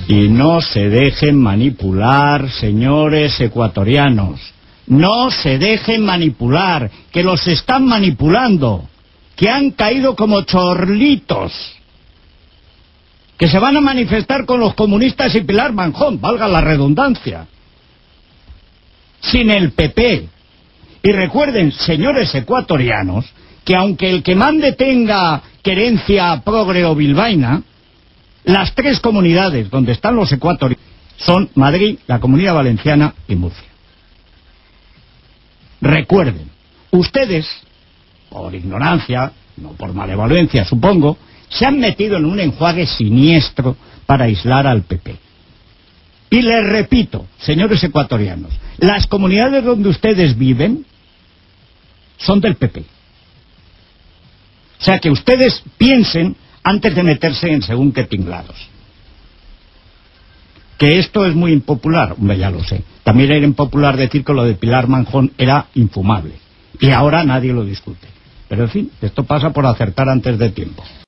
Y no se dejen manipular, señores ecuatorianos. No se dejen manipular, que los están manipulando, que han caído como chorlitos, que se van a manifestar con los comunistas y Pilar Manjón, valga la redundancia, sin el PP. Y recuerden, señores ecuatorianos, que aunque el que mande tenga querencia progre o bilbaína, las tres comunidades donde están los ecuatorianos son Madrid, la Comunidad Valenciana y Murcia. Recuerden, ustedes, por ignorancia, no por malevolencia supongo, se han metido en un enjuague siniestro para aislar al PP. Y les repito, señores ecuatorianos, las comunidades donde ustedes viven son del PP. O sea que ustedes piensen antes de meterse en según qué tinglados. Que esto es muy impopular, hombre, ya lo sé. También era impopular decir que lo de Pilar Manjón era infumable. Y ahora nadie lo discute. Pero en fin, esto pasa por acertar antes de tiempo.